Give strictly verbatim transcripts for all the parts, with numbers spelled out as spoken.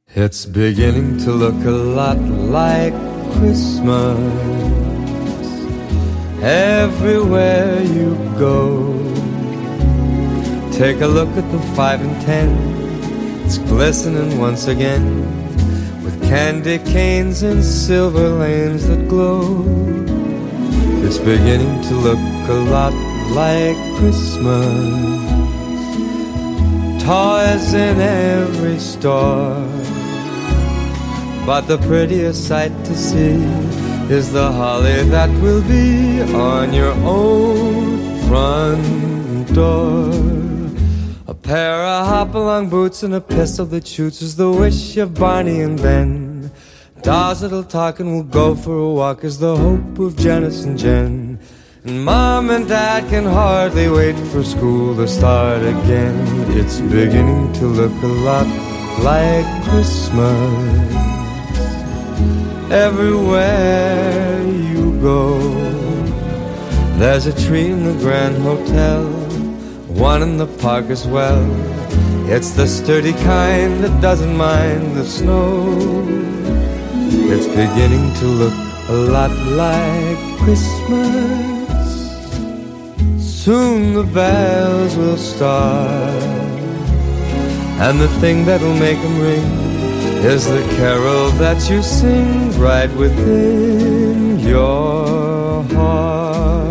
It's beginning to look a lot like Christmas everywhere you go. Take a look at the five and ten, it's glistening once again with candy canes and silver lanes that glow. It's beginning to look a lot like Christmas. Toys in every store, but the prettiest sight to see is the holly that will be on your own front door. A pair of hop-along boots and a pistol that shoots is the wish of Barney and Ben. Dolls that'll talk and will go for a walk is the hope of Janice and Jen. And Mom and Dad can hardly wait for school to start again. It's beginning to look a lot like Christmas everywhere you go. There's a tree in the Grand Hotel, one in the park as well. It's the sturdy kind that doesn't mind the snow. It's beginning to look a lot like Christmas. Soon the bells will start, and the thing that'll make them ring is the carol that you sing right within your heart.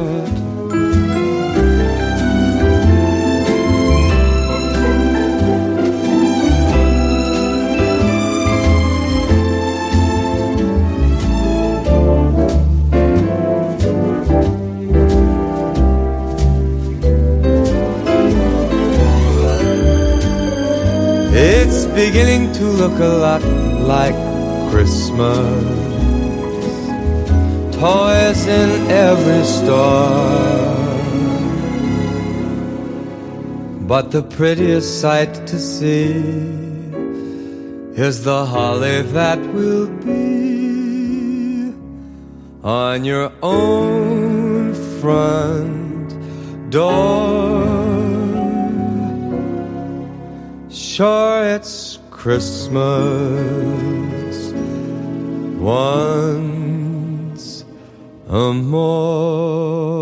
It's beginning to look a lot like Christmas. Toys in every store, but the prettiest sight to see is the holly that will be on your own front door. Sure, it's Christmas once a more.